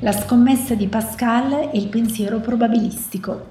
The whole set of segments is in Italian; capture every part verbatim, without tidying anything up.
La scommessa di Pascal e il pensiero probabilistico.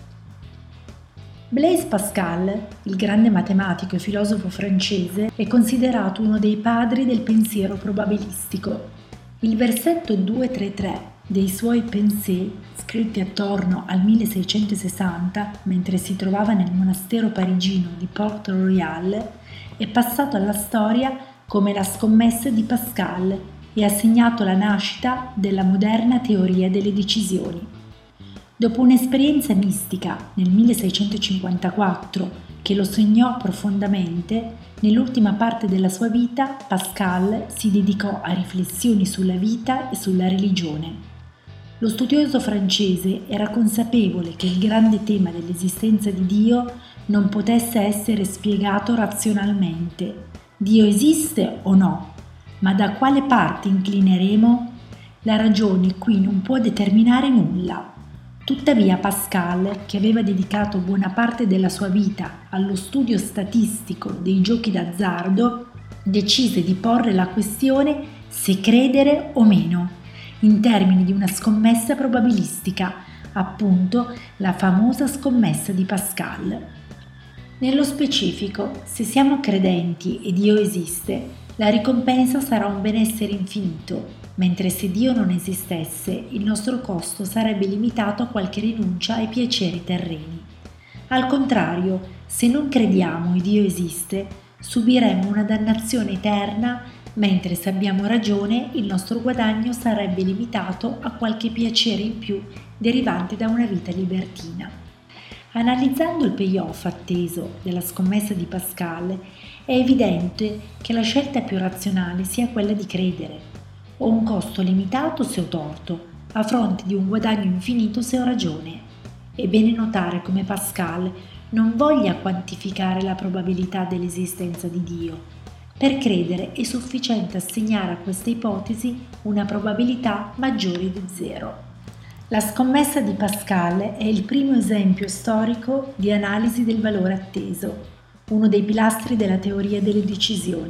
Blaise Pascal, il grande matematico e filosofo francese, è considerato uno dei padri del pensiero probabilistico. Il versetto duecentotrentatré dei suoi Pensées, scritti attorno al milleseicentosessanta, mentre si trovava nel monastero parigino di Port-Royal, è passato alla storia come la scommessa di Pascal e ha segnato la nascita della moderna teoria delle decisioni. Dopo un'esperienza mistica nel milleseicentocinquantaquattro che lo segnò profondamente, nell'ultima parte della sua vita Pascal si dedicò a riflessioni sulla vita e sulla religione. Lo studioso francese era consapevole che il grande tema dell'esistenza di Dio non potesse essere spiegato razionalmente. Dio esiste o no? Ma da quale parte inclineremo? La ragione qui non può determinare nulla. Tuttavia Pascal, che aveva dedicato buona parte della sua vita allo studio statistico dei giochi d'azzardo, decise di porre la questione se credere o meno, in termini di una scommessa probabilistica, appunto la famosa scommessa di Pascal. Nello specifico, se siamo credenti e Dio esiste, la ricompensa sarà un benessere infinito, mentre se Dio non esistesse, il nostro costo sarebbe limitato a qualche rinuncia ai piaceri terreni. Al contrario, se non crediamo e Dio esiste, subiremo una dannazione eterna, mentre se abbiamo ragione, il nostro guadagno sarebbe limitato a qualche piacere in più derivante da una vita libertina. Analizzando il payoff atteso della scommessa di Pascal, è evidente che la scelta più razionale sia quella di credere. Ho un costo limitato se ho torto, a fronte di un guadagno infinito se ho ragione. È bene notare come Pascal non voglia quantificare la probabilità dell'esistenza di Dio. Per credere è sufficiente assegnare a questa ipotesi una probabilità maggiore di zero. La scommessa di Pascal è il primo esempio storico di analisi del valore atteso, uno dei pilastri della teoria delle decisioni.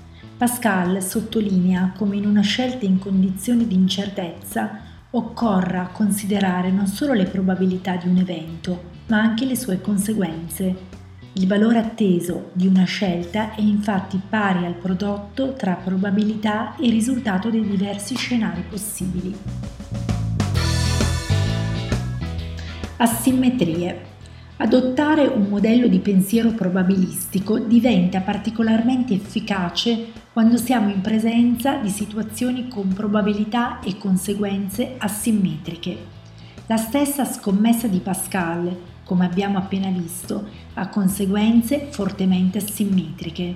Pascal sottolinea come in una scelta in condizioni di incertezza occorra considerare non solo le probabilità di un evento, ma anche le sue conseguenze. Il valore atteso di una scelta è infatti pari al prodotto tra probabilità e risultato dei diversi scenari possibili. Asimmetrie. Adottare un modello di pensiero probabilistico diventa particolarmente efficace quando siamo in presenza di situazioni con probabilità e conseguenze asimmetriche. La stessa scommessa di Pascal, come abbiamo appena visto, ha conseguenze fortemente asimmetriche.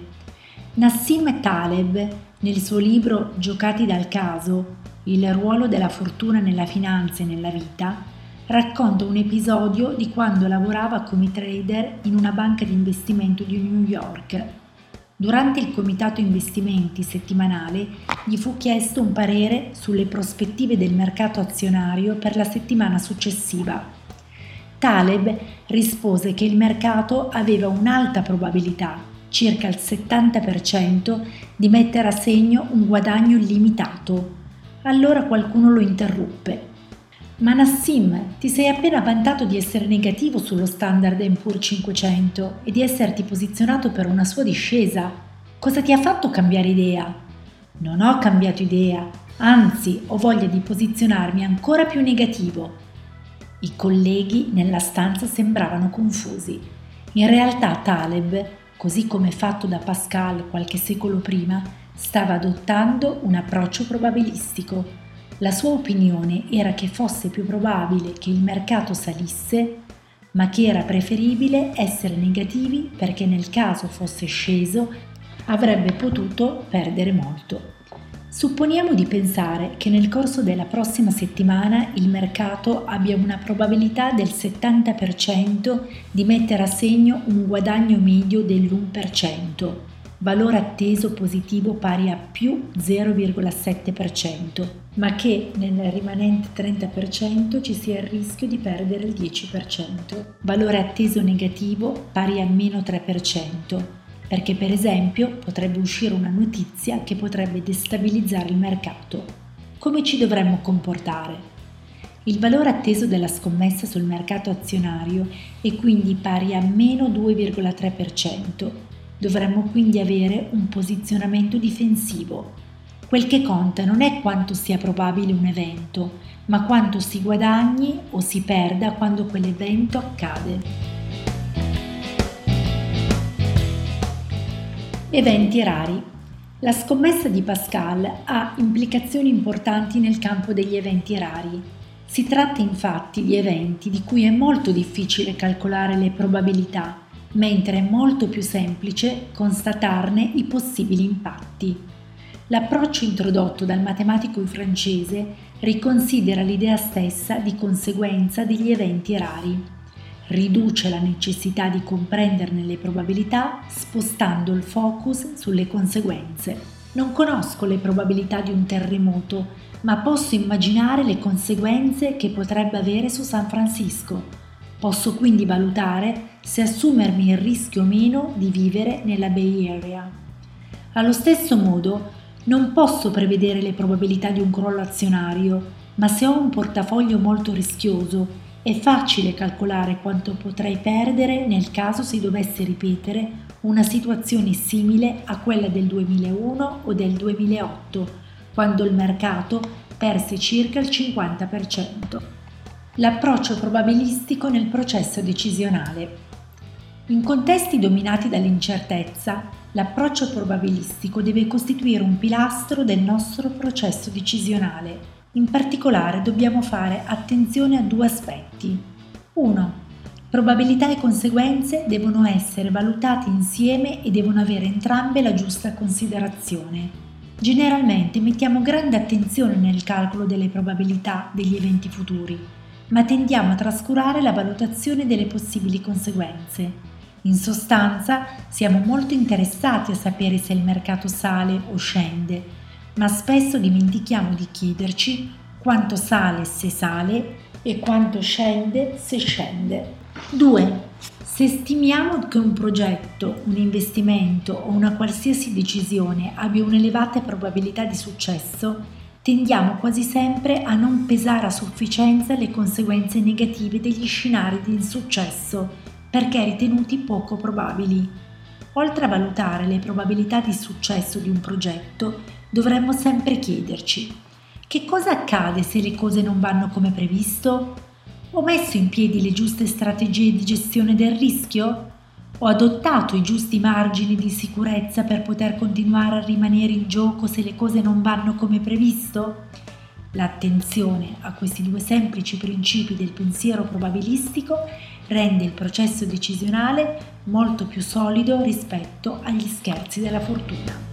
Nassim Taleb, nel suo libro Giocati dal caso, il ruolo della fortuna nella finanza e nella vita, racconta un episodio di quando lavorava come trader in una banca di investimento di New York. Durante il comitato investimenti settimanale gli fu chiesto un parere sulle prospettive del mercato azionario per la settimana successiva. Taleb rispose che il mercato aveva un'alta probabilità, circa il settanta per cento, di mettere a segno un guadagno illimitato. Allora qualcuno lo interruppe. Ma Nassim, ti sei appena vantato di essere negativo sullo Standard and Poor's cinquecento e di esserti posizionato per una sua discesa. Cosa ti ha fatto cambiare idea? Non ho cambiato idea, anzi ho voglia di posizionarmi ancora più negativo. I colleghi nella stanza sembravano confusi. In realtà Taleb, così come fatto da Pascal qualche secolo prima, stava adottando un approccio probabilistico. La sua opinione era che fosse più probabile che il mercato salisse, ma che era preferibile essere negativi perché nel caso fosse sceso avrebbe potuto perdere molto. Supponiamo di pensare che nel corso della prossima settimana il mercato abbia una probabilità del settanta per cento di mettere a segno un guadagno medio dell'uno per cento, valore atteso positivo pari a più zero virgola sette per cento, ma che nel rimanente trenta per cento ci sia il rischio di perdere il dieci per cento. Valore atteso negativo pari a meno tre per cento, perché per esempio potrebbe uscire una notizia che potrebbe destabilizzare il mercato. come ci dovremmo comportare? Il valore atteso della scommessa sul mercato azionario è quindi pari a meno due virgola tre per cento. Dovremmo quindi avere un posizionamento difensivo. Quel che conta non è quanto sia probabile un evento, ma quanto si guadagni o si perda quando quell'evento accade. Eventi rari. La scommessa di Pascal ha implicazioni importanti nel campo degli eventi rari. Si tratta infatti di eventi di cui è molto difficile calcolare le probabilità, mentre è molto più semplice constatarne i possibili impatti. L'approccio introdotto dal matematico francese riconsidera l'idea stessa di conseguenza degli eventi rari. Riduce la necessità di comprenderne le probabilità spostando il focus sulle conseguenze. Non conosco le probabilità di un terremoto, ma posso immaginare le conseguenze che potrebbe avere su San Francisco. Posso quindi valutare se assumermi il rischio o meno di vivere nella Bay Area. Allo stesso modo, non posso prevedere le probabilità di un crollo azionario, ma se ho un portafoglio molto rischioso, è facile calcolare quanto potrei perdere nel caso si dovesse ripetere una situazione simile a quella del duemilauno o del duemilaotto, quando il mercato perse circa il cinquanta per cento. L'approccio probabilistico nel processo decisionale. In contesti dominati dall'incertezza, l'approccio probabilistico deve costituire un pilastro del nostro processo decisionale. In particolare dobbiamo fare attenzione a due aspetti. uno. Probabilità e conseguenze devono essere valutate insieme e devono avere entrambe la giusta considerazione. Generalmente mettiamo grande attenzione nel calcolo delle probabilità degli eventi futuri, ma tendiamo a trascurare la valutazione delle possibili conseguenze. In sostanza, siamo molto interessati a sapere se il mercato sale o scende, ma spesso dimentichiamo di chiederci quanto sale se sale e quanto scende se scende. due. Se stimiamo che un progetto, un investimento o una qualsiasi decisione abbia un'elevata probabilità di successo, tendiamo quasi sempre a non pesare a sufficienza le conseguenze negative degli scenari di insuccesso, perché ritenuti poco probabili. Oltre a valutare le probabilità di successo di un progetto, dovremmo sempre chiederci: che cosa accade se le cose non vanno come previsto? Ho messo in piedi le giuste strategie di gestione del rischio? Ho adottato i giusti margini di sicurezza per poter continuare a rimanere in gioco se le cose non vanno come previsto? L'attenzione a questi due semplici principi del pensiero probabilistico rende il processo decisionale molto più solido rispetto agli scherzi della fortuna.